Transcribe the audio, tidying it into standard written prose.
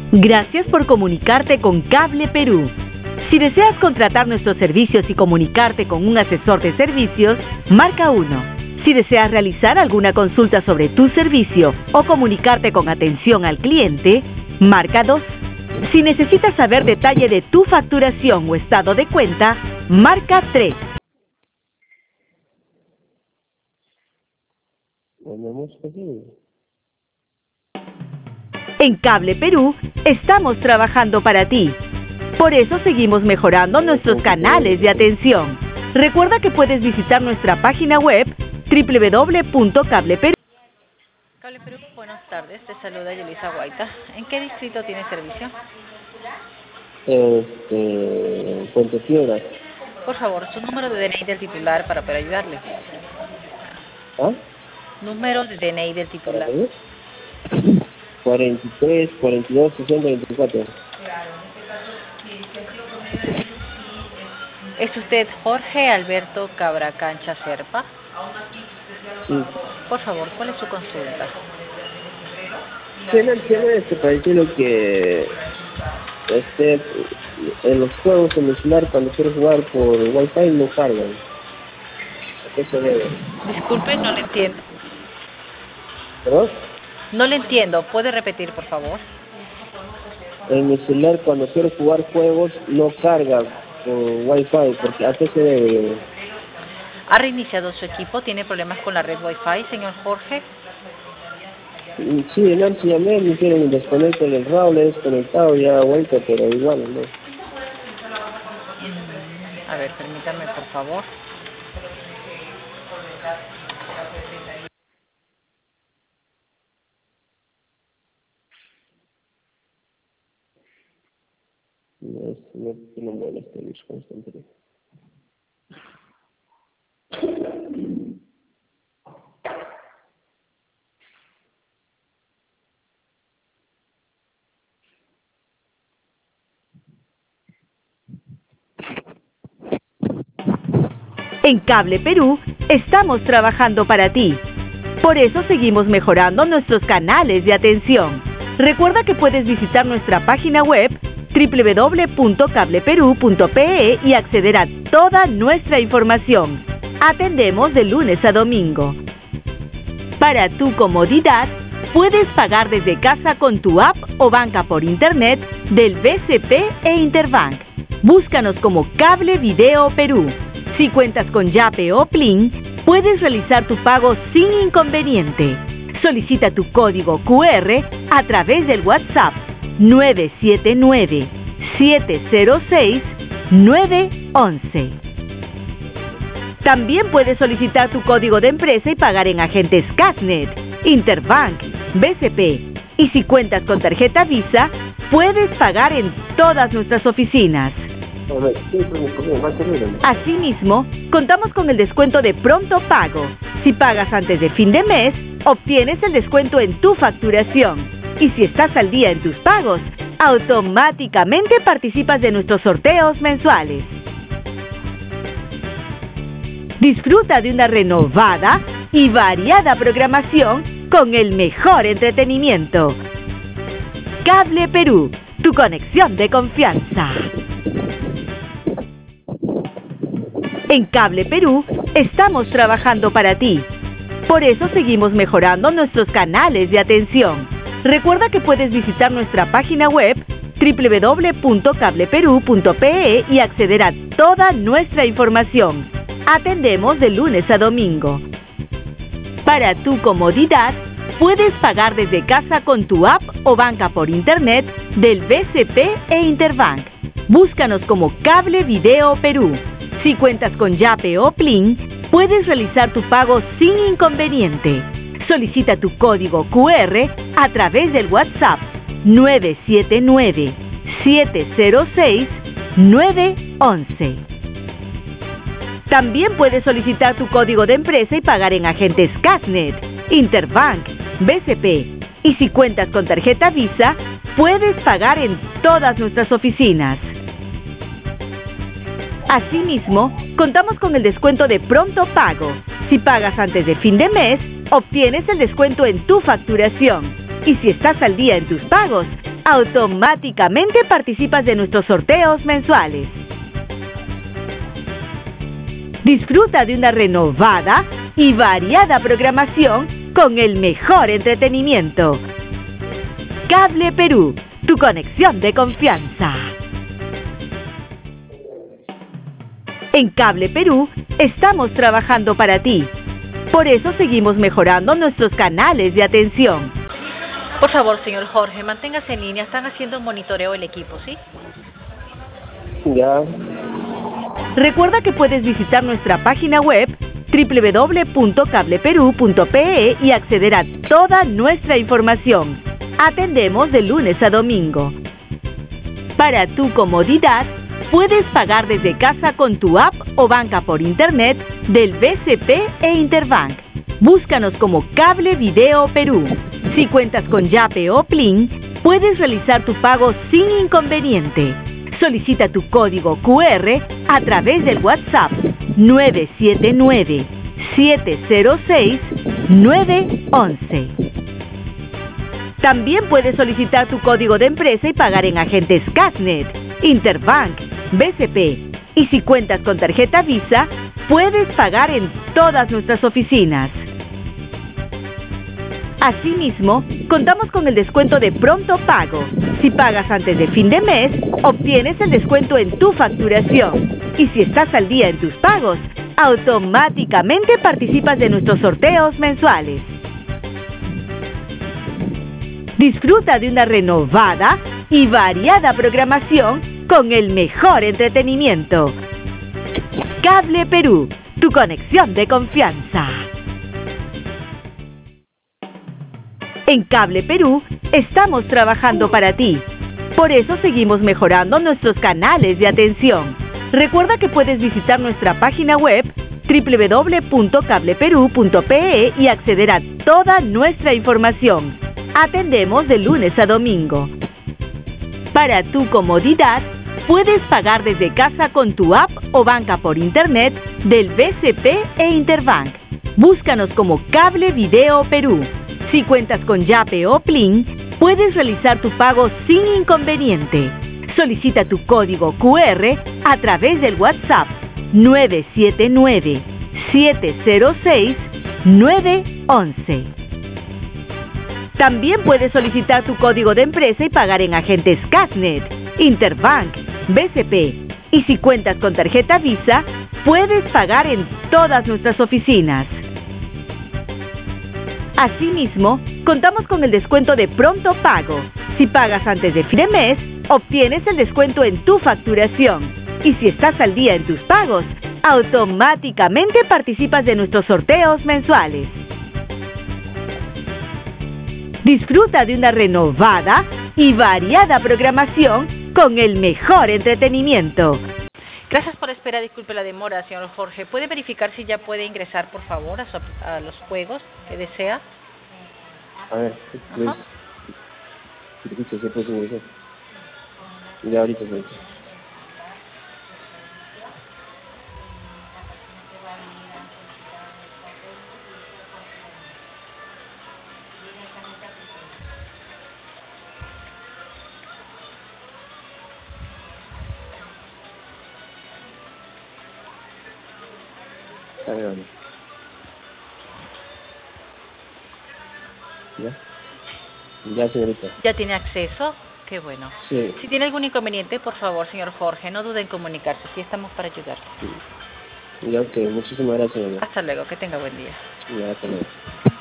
Gracias por comunicarte con Cable Perú. Si deseas contratar nuestros servicios y comunicarte con un asesor de servicios, marca 1. Si deseas realizar alguna consulta sobre tu servicio o comunicarte con atención al cliente, marca 2. Si necesitas saber detalle de tu facturación o estado de cuenta, marca 3. En Cable Perú, estamos trabajando para ti. Por eso seguimos mejorando nuestros canales de atención. Recuerda que puedes visitar nuestra página web www.cableperú. Cable Perú, buenas tardes. Te saluda Yelisa Guaita. ¿En qué distrito tiene servicio? Puente Piedras. Por favor, su número de DNI del titular para poder ayudarle. ¿Ah? Número de DNI del titular. 43, 42, 60, 24. ¿Es usted Jorge Alberto Cabracancha Serpa? Sí. Por favor, ¿cuál es su consulta? Tiene parece lo que en los juegos en el celular cuando quiero jugar por Wi-Fi no cargan. ¿A qué se debe? Disculpe, no le entiendo. ¿Perdón? No le entiendo. ¿Puede repetir, por favor? En mi celular cuando quiero jugar juegos no carga por Wi-Fi, porque ¿a qué se debe? ¿Ha reiniciado su equipo? ¿Tiene problemas con la red Wi-Fi, señor Jorge? Sí, en AMS llamé, me hicieron desconectar el router, desconectado ya vuelta, pero igual no. A ver, permítame, por favor. No molesta Luis constantemente. En Cable Perú, estamos trabajando para ti. Por eso seguimos mejorando nuestros canales de atención. Recuerda que puedes visitar nuestra página web www.cableperú.pe y acceder a toda nuestra información. Atendemos de lunes a domingo. Para tu comodidad, puedes pagar desde casa con tu app o banca por internet del BCP e Interbank. Búscanos como Cable Video Perú. Si cuentas con Yape o Plin, puedes realizar tu pago sin inconveniente. Solicita tu código QR a través del WhatsApp 979-706-911. También puedes solicitar tu código de empresa y pagar en agentes Casnet, Interbank, BCP. Y si cuentas con tarjeta Visa, puedes pagar en todas nuestras oficinas. Asimismo, contamos con el descuento de pronto pago. Si pagas antes de fin de mes, obtienes el descuento en tu facturación. Y si estás al día en tus pagos, automáticamente participas de nuestros sorteos mensuales. Disfruta de una renovada y variada programación con el mejor entretenimiento. Cable Perú, tu conexión de confianza. En Cable Perú, estamos trabajando para ti. Por eso seguimos mejorando nuestros canales de atención. Recuerda que puedes visitar nuestra página web www.cableperú.pe y acceder a toda nuestra información. Atendemos de lunes a domingo. Para tu comodidad, puedes pagar desde casa con tu app o banca por internet del BCP e Interbank. Búscanos como Cable Video Perú. Si cuentas con Yape o Plin, puedes realizar tu pago sin inconveniente. Solicita tu código QR a través del WhatsApp 979-706-911. También puedes solicitar tu código de empresa y pagar en agentes Casnet, Interbank, BCP. Y si cuentas con tarjeta Visa, puedes pagar en todas nuestras oficinas. Asimismo, contamos con el descuento de pronto pago. Si pagas antes de fin de mes, obtienes el descuento en tu facturación. Y si estás al día en tus pagos, automáticamente participas de nuestros sorteos mensuales. Disfruta de una renovada y variada programación con el mejor entretenimiento. Cable Perú, tu conexión de confianza. En Cable Perú estamos trabajando para ti. Por eso seguimos mejorando nuestros canales de atención. Por favor, señor Jorge, manténgase en línea. Están haciendo un monitoreo el equipo, ¿sí? Ya. Recuerda que puedes visitar nuestra página web www.cableperu.pe y acceder a toda nuestra información. Atendemos de lunes a domingo. Para tu comodidad, puedes pagar desde casa con tu app o banca por internet del BCP e Interbank. Búscanos como Cable Video Perú. Si cuentas con Yape o Plin, puedes realizar tu pago sin inconveniente. Solicita tu código QR a través del WhatsApp 979-706-911. También puedes solicitar tu código de empresa y pagar en agentes Casnet, Interbank, BCP. Y si cuentas con tarjeta Visa, puedes pagar en todas nuestras oficinas. Asimismo, contamos con el descuento de pronto pago. Si pagas antes de fin de mes, obtienes el descuento en tu facturación. Y si estás al día en tus pagos, automáticamente participas de nuestros sorteos mensuales. Disfruta de una renovada y variada programación con el mejor entretenimiento. Cable Perú, tu conexión de confianza. En Cable Perú estamos trabajando para ti. Por eso seguimos mejorando nuestros canales de atención. Recuerda que puedes visitar nuestra página web www.cableperu.pe y acceder a toda nuestra información. Atendemos de lunes a domingo. Para tu comodidad, puedes pagar desde casa con tu app o banca por internet del BCP e Interbank. Búscanos como Cable Video Perú. Si cuentas con Yape o Plin, puedes realizar tu pago sin inconveniente. Solicita tu código QR a través del WhatsApp 979-706-911. También puedes solicitar tu código de empresa y pagar en agentes Casnet, Interbank, BCP. Y si cuentas con tarjeta Visa, puedes pagar en todas nuestras oficinas. Asimismo, contamos con el descuento de pronto pago. Si pagas antes de fin de mes, obtienes el descuento en tu facturación. Y si estás al día en tus pagos, automáticamente participas de nuestros sorteos mensuales. Disfruta de una renovada y variada programación con el mejor entretenimiento. Gracias por esperar. Disculpe la demora, señor Jorge. ¿Puede verificar si ya puede ingresar, por favor, a los juegos que desea? A ver, ya ahorita voy. ¿Ya? Ya, señorita. ¿Ya tiene acceso? Qué bueno. Sí. Si tiene algún inconveniente, por favor, señor Jorge, no dude en comunicarse. Aquí estamos para ayudarle. Sí. Ya, ok. Muchísimas gracias, señora. Hasta luego. Que tenga buen día. Ya, hasta luego.